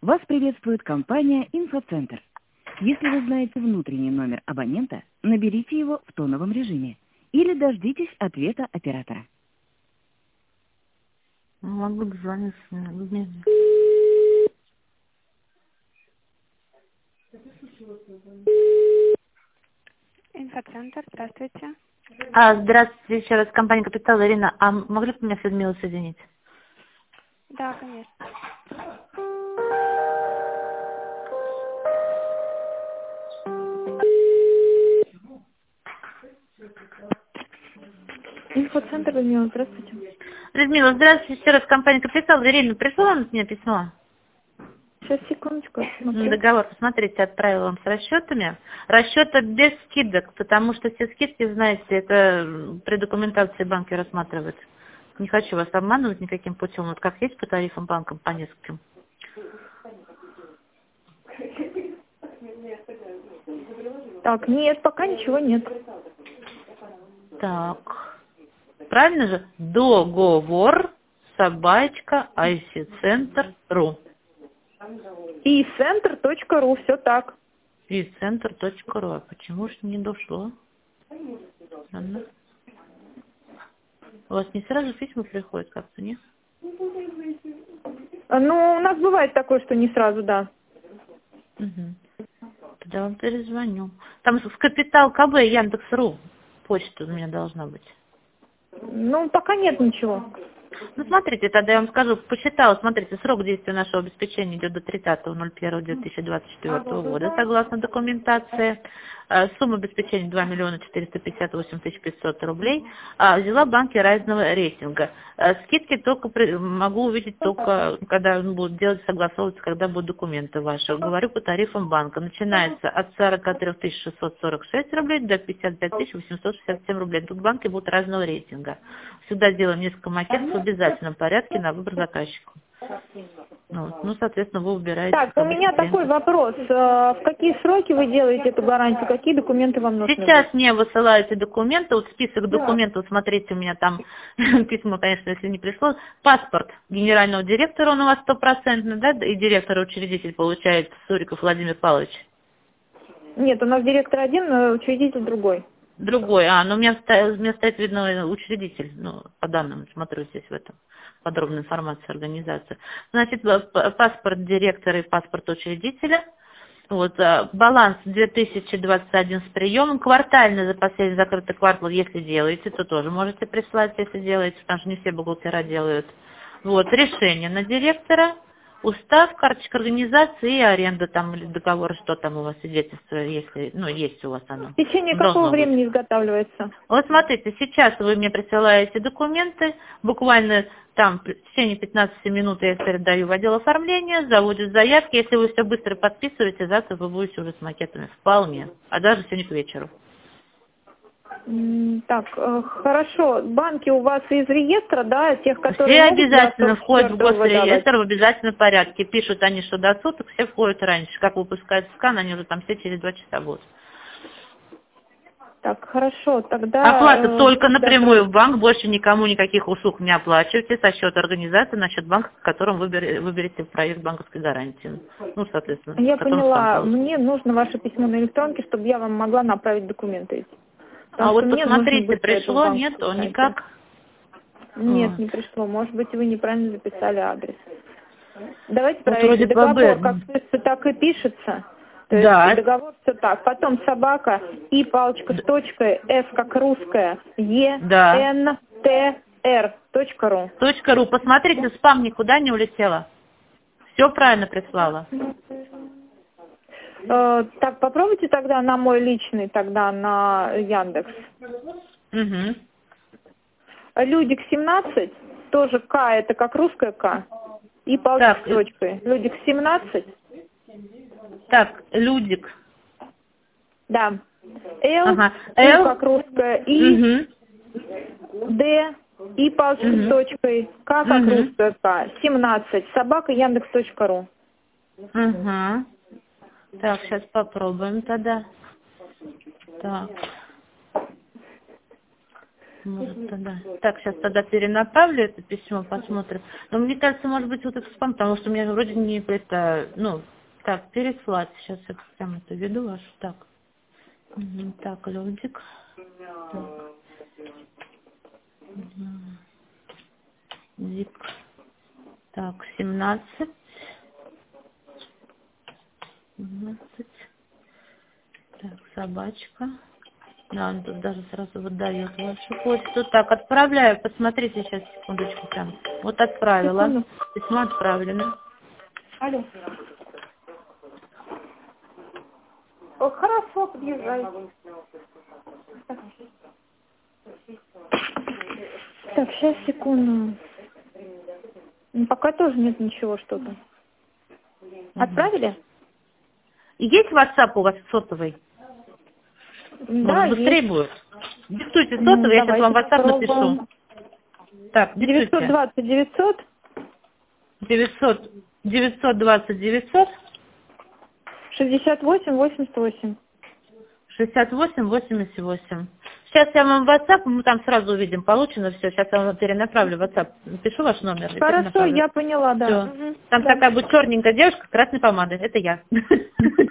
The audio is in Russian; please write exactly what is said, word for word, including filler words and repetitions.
Вас приветствует компания «Инфоцентр». Если вы знаете внутренний номер абонента, наберите его в тоновом режиме или дождитесь ответа оператора. Могу дозвониться. Инфоцентр, здравствуйте. А, здравствуйте, еще раз, компания «Капитал», Ирина. А могли бы меня с Людмилой соединить? Да, конечно. Инфоцентр, Людмила, здравствуйте. Людмила, здравствуйте, еще раз, компания «Капитал». Ирина, пришло вам от меня письмо? Сейчас, секундочку, смотрю. Договор, посмотрите, отправила вам с расчетами. Расчеты без скидок, потому что все скидки, знаете, это при документации банки рассматривают. Не хочу вас обманывать никаким путем. Вот как есть по тарифам банкам, по нескольким. Так, нет, пока ничего нет. Так. Правильно же? Договор собачка айсицентр.ру. И центр точка ру, все так. И центр.ру. А почему же не дошло? Ладно. У вас не сразу письма приходят как-то, нет? Ну, у нас бывает такое, что не сразу, да. Угу. Тогда вам перезвоню. Там в Капитал КБ Яндекс.ру почта у меня должна быть. Ну, пока нет ничего. Ну, смотрите, тогда я вам скажу, посчитала, смотрите, срок действия нашего обеспечения идет до тридцатого ноль первого две тысячи двадцать четвёртого года, согласно документации. Э, Сумма обеспечения два миллиона четыреста пятьдесят восемь тысяч пятьсот рублей. А взяла банки разного рейтинга. Э, Скидки только при- могу увидеть только, когда будут делать, согласовываться, когда будут документы ваши. Говорю по тарифам банка. Начинается от сорок три тысячи шестьсот сорок шесть рублей до пятьдесят пять тысяч восемьсот шестьдесят семь рублей. Тут банки будут разного рейтинга. Сюда делаем несколько макетов в обязательном порядке на выбор заказчика. Ну, ну, соответственно, вы выбираете. Так, у меня такой вопрос. Э, В какие сроки вы делаете эту гарантию? Какие документы вам нужны? Сейчас мне высылаете документы, вот список документов, смотрите, у меня там письмо, конечно, если не пришло. Паспорт генерального директора, он у вас стопроцентный, да, и директор-учредитель получает Суриков Владимир Павлович. Нет, у нас директор один, но учредитель другой. Другой, а, ну у меня, ста- у меня стоит, видно, учредитель, ну, по данным, смотрю здесь в этом, подробная информация организации. Значит, п- п- паспорт директора и паспорт учредителя. Вот, а, баланс две тысячи двадцать один с приемом, квартальный за последний закрытый квартал, если делаете, то тоже можете прислать, если делаете, потому что не все бухгалтера делают. Вот, решение на директора, устав, карточка организации и аренда там или договор, что там у вас свидетельство, если, ну, есть у вас оно. В течение Должно какого быть. времени изготавливается? Вот смотрите, сейчас вы мне присылаете документы, буквально там в течение пятнадцати минут я их передаю в отдел оформления, заводят заявки. Если вы все быстро подписываете, завтра вы будете уже с макетами вполне, а даже сегодня к вечеру. М, Так, э, хорошо. Банки у вас из реестра, да, тех, которые Все могут для обязательно сорок входят в четвёртого выдавать? госреестр в обязательном порядке. Пишут они, что до суток, все входят раньше. Как выпускают скан, они уже там все через два часа будут. Так, хорошо, тогда... Оплата э, только да, напрямую в банк, больше никому никаких услуг не оплачивайте со счета организации на счет банка, в котором выберете, выберете проект банковской гарантии. Ну, соответственно, Я в котором сам поняла. получите. Мне нужно ваше письмо на электронке, чтобы я вам могла направить документы эти. Потому А что вот мне нужно посмотрите, быстро это в пришло, банк нету, найти. никак. Нет, Вот. не пришло. Может быть, вы неправильно записали адрес. Давайте Вот проверим. вроде бы Договор об как этом. пишется, так и пишется. То Да. есть договор все так. Потом собака и палочка с точкой, С как русская, Е, Да. Н, Т, Р, точка ру. Точка ру. Посмотрите, спам никуда не улетело. Все правильно прислала. Э, так, попробуйте тогда на мой личный, тогда на Яндекс. Угу. Людик семнадцать, тоже К, это как русская К, и палочка Так, с точкой. Людик семнадцать, так, Людик. да. Л, Ага. У Л. как русская, И, Угу. Д, и палочка Угу. с точкой, К как Угу. русская К, семнадцать, собака яндекс точка ру. Угу. Так, сейчас попробуем тогда. Так. Может, тогда. Так, сейчас тогда перенаправлю это письмо, посмотрим. Но мне кажется, может быть, вот это спам, потому что у меня вроде не это, ну, так, переслать. Сейчас я прям это веду вашу. Так. Угу. Так, Людик. Так. Зик. Так, семнадцать. семнадцать. Так, собачка. Да, он тут даже сразу выдает вашу почту. Так, отправляю. Посмотрите сейчас, секундочку там. Вот отправила. Секунду. Письмо отправлено. Алло. О, хорошо, подъезжай. Так, сейчас, секунду. Ну, пока тоже нет ничего что-то. Угу. Отправили? Есть WhatsApp у вас сотовый? Да, Может, быстрее есть. будет? Диктуйте Ну, сотовый, я сейчас вам давайте WhatsApp попробуем. напишу. Так, девятьсот диктуйте. двадцать девятьсот. девятьсот, девятьсот двадцать девятьсот. шестьдесят восемь восемьдесят восемь. шестьдесят восемь восемьдесят восемь. Сейчас я вам в WhatsApp, мы там сразу увидим, получено все. Сейчас я вам перенаправлю в WhatsApp. Напишу ваш номер. и Хорошо, перенаправлю. я поняла, да. Всё. Угу. Там Да. такая будет черненькая девушка с красной помадой. Это я.